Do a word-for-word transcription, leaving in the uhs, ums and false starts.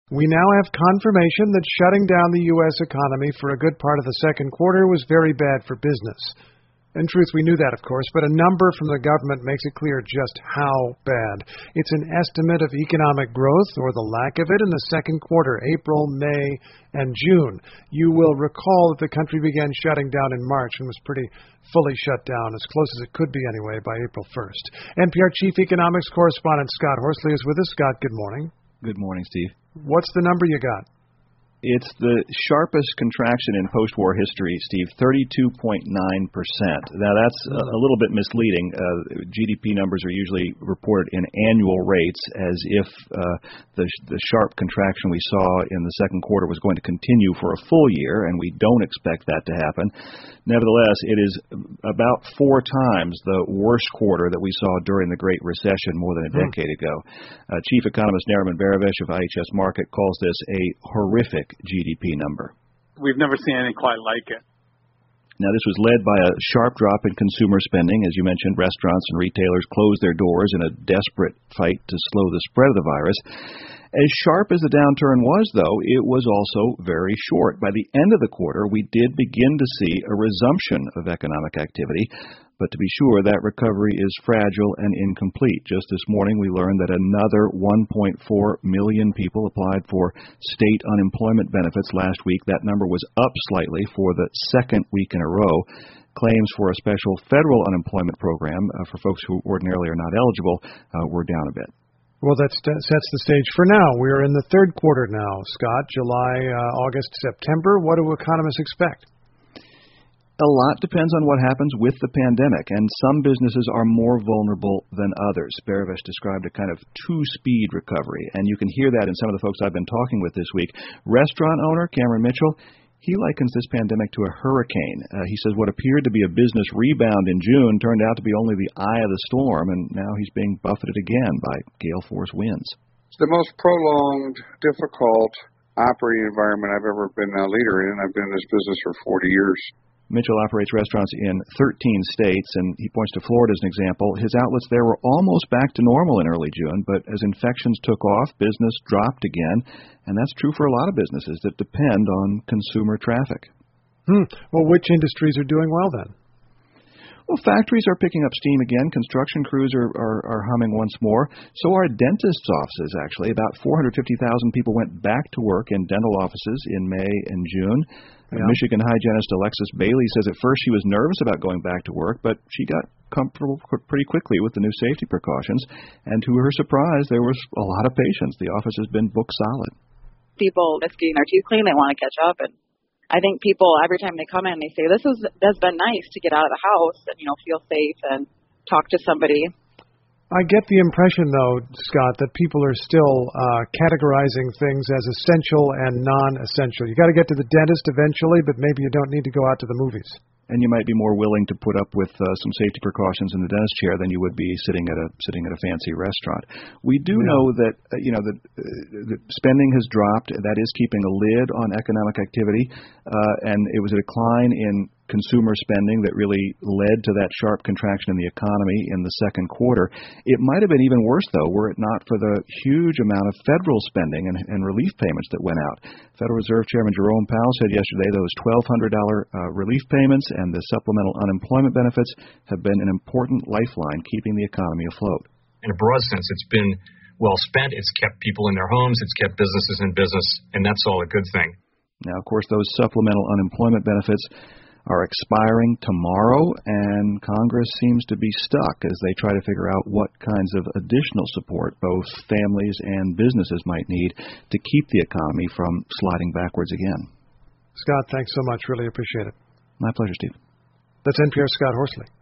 We now have confirmation that shutting down the U S economy for a good part of the second quarter was very bad for business. In truth, we knew that, of course, but a number from the government makes it clear just how bad. It's an estimate of economic growth, or the lack of it, in the second quarter, April, May, and June. You will recall that the country began shutting down in March and was pretty fully shut down, as close as it could be anyway, by April first. N P R Chief Economics Correspondent Scott Horsley is with us. Scott, good morning. Good morning, Steve. What's the number you got? It's the sharpest contraction in post-war history, Steve, thirty-two point nine percent. Now, that's a little bit misleading. Uh, G D P numbers are usually reported in annual rates, as if uh, the, the sharp contraction we saw in the second quarter was going to continue for a full year, and we don't expect that to happen. Nevertheless, it is about four times the worst quarter that we saw during the Great Recession more than a hmm. decade ago. Uh, Chief Economist Nariman Behravesh of I H S Markit calls this a horrific G D P number. We've never seen anything quite like it. Now, this was led by a sharp drop in consumer spending. As you mentioned, restaurants and retailers closed their doors in a desperate fight to slow the spread of the virus. As sharp as the downturn was, though, it was also very short. By the end of the quarter, we did begin to see a resumption of economic activity. But to be sure, that recovery is fragile and incomplete. Just this morning, we learned that another one point four million people applied for state unemployment benefits last week. That number was up slightly for the second week in a row. Claims for a special federal unemployment program uh, for folks who ordinarily are not eligible uh, were down a bit. Well, that sets the stage for now. We're in the third quarter now, Scott. July, uh, August, September. What do economists expect? A lot depends on what happens with the pandemic, and some businesses are more vulnerable than others. Behravesh described a kind of two-speed recovery, and you can hear that in some of the folks I've been talking with this week. Restaurant owner Cameron Mitchell, he likens this pandemic to a hurricane. Uh, he says what appeared to be a business rebound in June turned out to be only the eye of the storm, and now he's being buffeted again by gale force winds. It's the most prolonged, difficult operating environment I've ever been a leader in. I've been in this business for forty years. Mitchell operates restaurants in thirteen states, and he points to Florida as an example. His outlets there were almost back to normal in early June, but as infections took off, business dropped again, and that's true for a lot of businesses that depend on consumer traffic. Hmm. Well, which industries are doing well then? Well, factories are picking up steam again. Construction crews are, are, are humming once more. So are dentists' offices, actually. About four hundred fifty thousand people went back to work in dental offices in May and June. Yeah. Michigan hygienist Alexis Bailey says at first she was nervous about going back to work, but she got comfortable pretty quickly with the new safety precautions. And to her surprise, there was a lot of patients. The office has been booked solid. People that's getting their teeth clean, they want to catch up, and I think people, every time they come in, they say, this is, has been nice to get out of the house and, you know, feel safe and talk to somebody. I get the impression, though, Scott, that people are still uh, categorizing things as essential and non-essential. You got to get to the dentist eventually, but maybe you don't need to go out to the movies. And you might be more willing to put up with uh, some safety precautions in the dentist chair than you would be sitting at a sitting at a fancy restaurant. We do yeah. know that uh, you know that uh, spending has dropped. That is keeping a lid on economic activity, uh, and it was a decline in consumer spending that really led to that sharp contraction in the economy in the second quarter. It might have been even worse, though, were it not for the huge amount of federal spending and, and relief payments that went out. Federal Reserve Chairman Jerome Powell said yesterday those twelve hundred dollars uh, relief payments and the supplemental unemployment benefits have been an important lifeline keeping the economy afloat. In a broad sense, it's been well spent. It's kept people in their homes. It's kept businesses in business, and that's all a good thing. Now, of course, those supplemental unemployment benefits are expiring tomorrow, and Congress seems to be stuck as they try to figure out what kinds of additional support both families and businesses might need to keep the economy from sliding backwards again. Scott, thanks so much. Really appreciate it. My pleasure, Steve. That's N P R's Scott Horsley.